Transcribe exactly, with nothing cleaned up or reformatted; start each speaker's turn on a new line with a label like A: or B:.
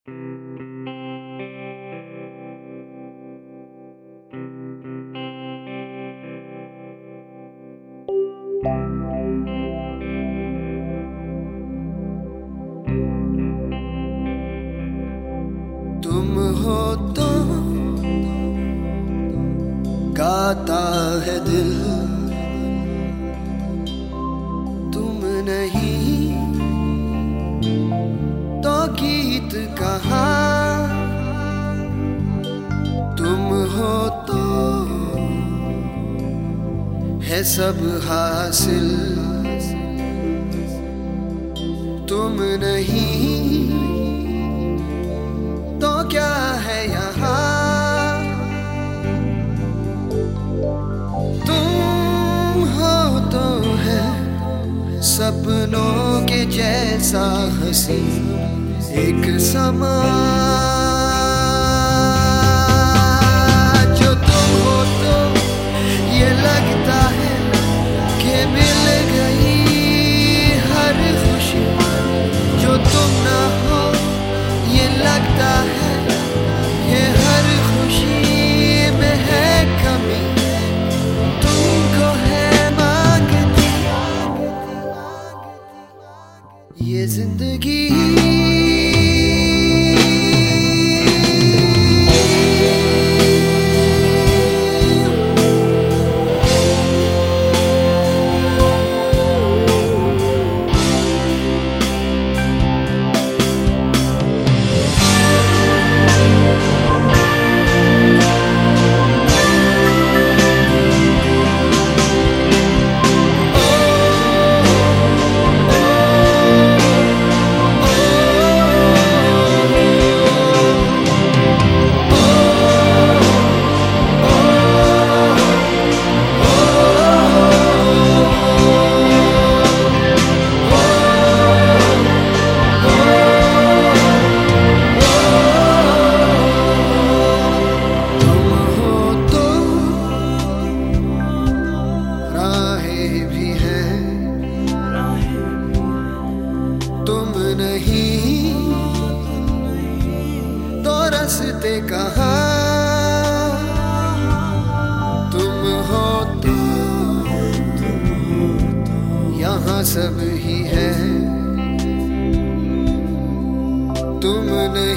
A: तुम हो तो गाता है दिल, तुम नहीं तो गीत कहाँ। तुम हो तो है सब हासिल, तुम नहीं तो क्या है यहाँ। तुम हो तो है सपनों के जैसा हंसी एक समा। जो तुम हो तो ये लगता है कि मिल गई हर खुशी, जो तुम ना हो ये लगता है कि हर खुशी में है कमी। तुमको है मांगती ये जिंदगी। तुम नहीं तो रास्ते कहाँ। तुम हो तो यहाँ सब ही है, तुम नहीं